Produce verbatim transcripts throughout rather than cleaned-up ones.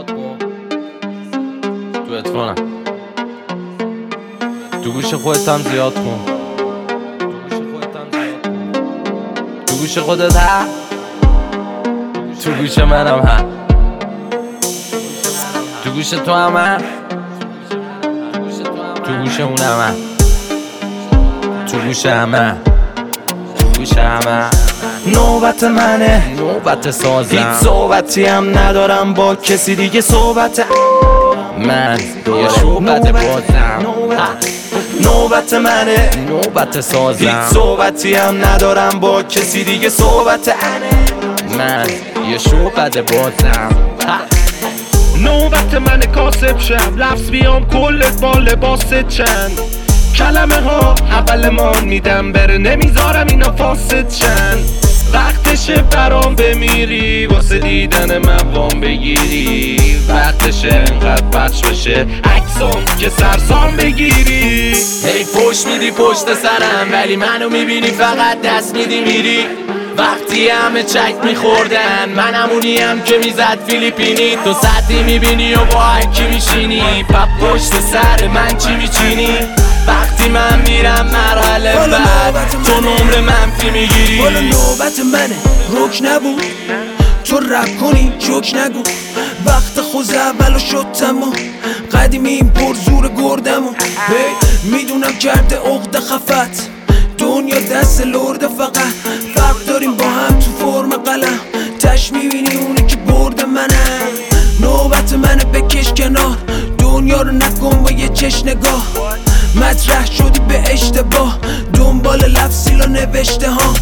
زیاد کن تو اتفانم تو گوش خودت هم زیاد کن تو گوش خودت هم تو گوش منم هم تو گوش تو هم هم تو گوش اونم هم تو گوش همه تو گوش همه نوبت منه، نوبت سازم، هیچ صحبتی هم ندارم با کسی دیگه. صحبت من یه شوبت بازم، نوبت منه، نوبت سازم، هیچ صحبتی هم ندارم با کسی دیگه. صحبت من یه شوبت بازم. نوبت من کاسب شم، لفظ بیام کلت با لباس چند کلمه ها اول مان میدم بره، نمیذارم اینا فاسد شن. وقتشه برام بمیری واسه دیدن من وام بگیری، وقتشه انقدر پخش بشه عکسام که سرسام بگیری. هی پشت میدی پشت سرم ولی منو میبینی فقط دست میدی میری. وقتی همه چک میخوردن من همونیم که میزد فیلیپینی. تو سطحی میبینی و با هرکی میشینی، پا پشت سر من چی میچینی؟ وقتی من میرم مرحله بعد تو نمره منفی میگیری. حالا نوبت منه، روک نبود تو رپ کنی جوک نگو. وقت خوز اولو شد تمام، قدیمی این پر زور گردمو. میدونم کرده عقده خفت، دنیا دست لرده فقط. فرق داریم با هم تو فرم قلم، تش میبینی اونی که برده منه. نوبت منه بکش کنار، دنیا رو نکن با یه چش نگاه. مطرح شدی به اشتباه، دنبال لفظیلا نوشته ها.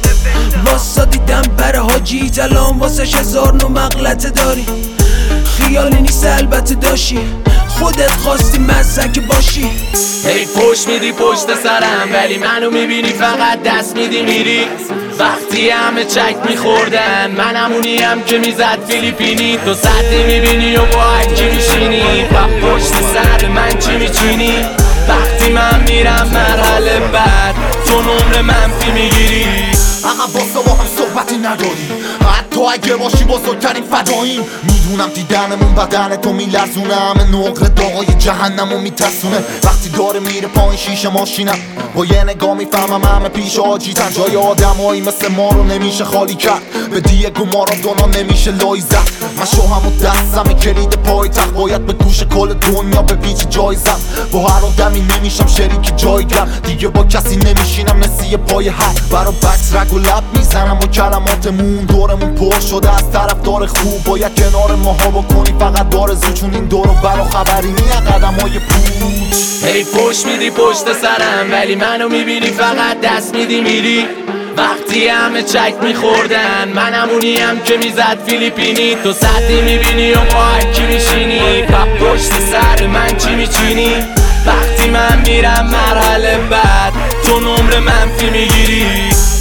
واسا دیدم بره حاجی تلام واسش هزار نو مغلطه داری. خیالی نیست البته داشی، خودت خواستی مزک باشی. هی پشت میدی پشت سرم ولی منو میبینی فقط دست میدی میری. وقتی همه چک میخوردن من همونیم که میزد فیلیپینی. تو سطحی میبینی و با هرکی میشینی، پا پشت سر من چی میچینی؟ وقتی من میرم مرحله بعد تو نمره منفی میگیری. عقب واسه با هم صحبتی نداری، حتی اگه باشی بزرگترین فداییم. میدونم دیدنمون بدن تو میلرزونه، همه نقره داغای جهنمو میترسونه. وقتی داره میره پایین شیشه ماشینم، با یه نگاه میفهمم همه پیش آجیتن. جای آدمایی مثل ما رو نمیشه خالی کرد، به دیگو مارادونا نمیشه لای زد. من شوهم و دستم کلید پای تخت، باید به گوش کل دنیا به پیچ جای زد. با هر آدمی نمیشم شریک جایگم، دیگه با کسی نمیشینم نسی پای حد. برا بکس رگ و لب میزنم و کلماتمون دورمون پر شده از طرفدار خوب. باید کنار ماها بکنی فقط دارزو، چون این دورو برا خبری نیه قدم های پوچ. هی پشت میدی پشت سرم ولی منو میبینی فقط دست میدی میری. وقتی همه چک میخوردن من همونیم که میزد فیلیپینی. تو سطحی میبینی و با هرکی میشینی، پا پشت سر من چی میچینی؟ وقتی من میرم مرحله بعد تو نمره منفی میگیری.